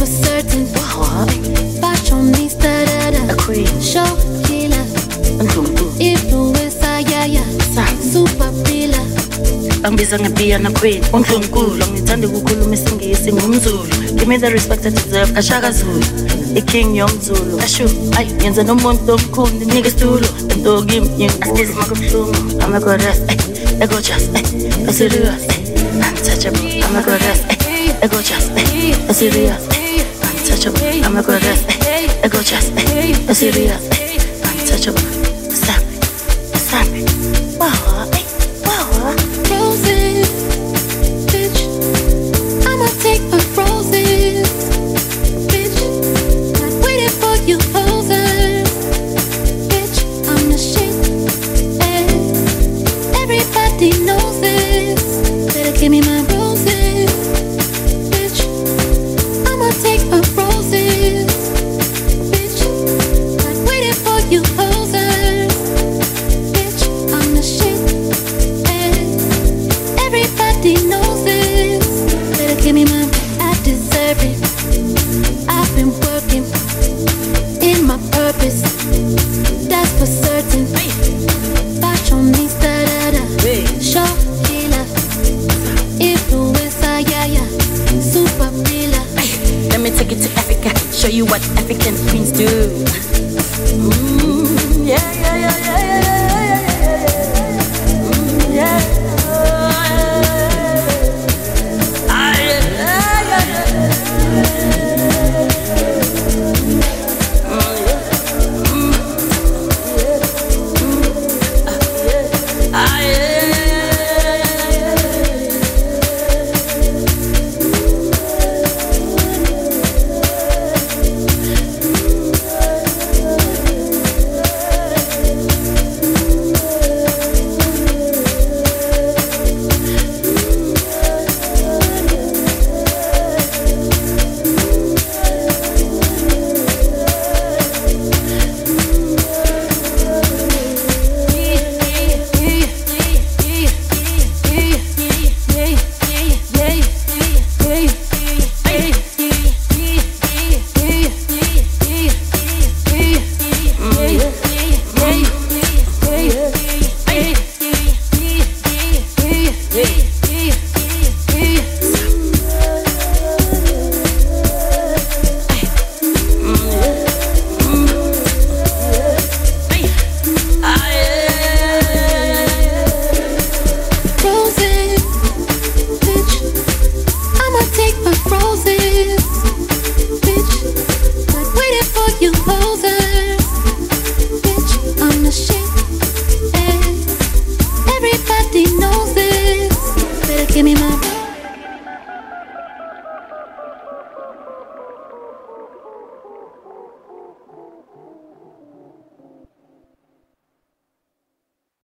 for certain. Fashionista, a queen, show killer, influencer, yeah, super pillar. Angibiza ngebiya na queen uNkulunkulu ngithanda ukukhuluma isingisi ngumZulu. Give me the respect I deserve kashaka Zulu iking yomZulu ashu ay yenza nomuntu omkhulu nginike isitulo entoki ngiyasiza makubuhlungu I'm a goddess I go just a serious untouchable I'm a goddess I go just a serious untouchable I'm a goddess I go just a serious untouchable stop wow. Roses, bitch, I'ma take my roses, bitch, not waiting for you posers, bitch, I'm the shit, and everybody knows this, better give me my roses, bitch, I'ma take my roses, bitch, not waiting for you posers, bitch, I'm the shit. Everybody knows this. Better give me my, I deserve it. I've been working in my purpose. That's for certain. Fashionista, show killer, influencer, yeah, super pillar. Let me take you to Africa, show you what African queens do. Yeah.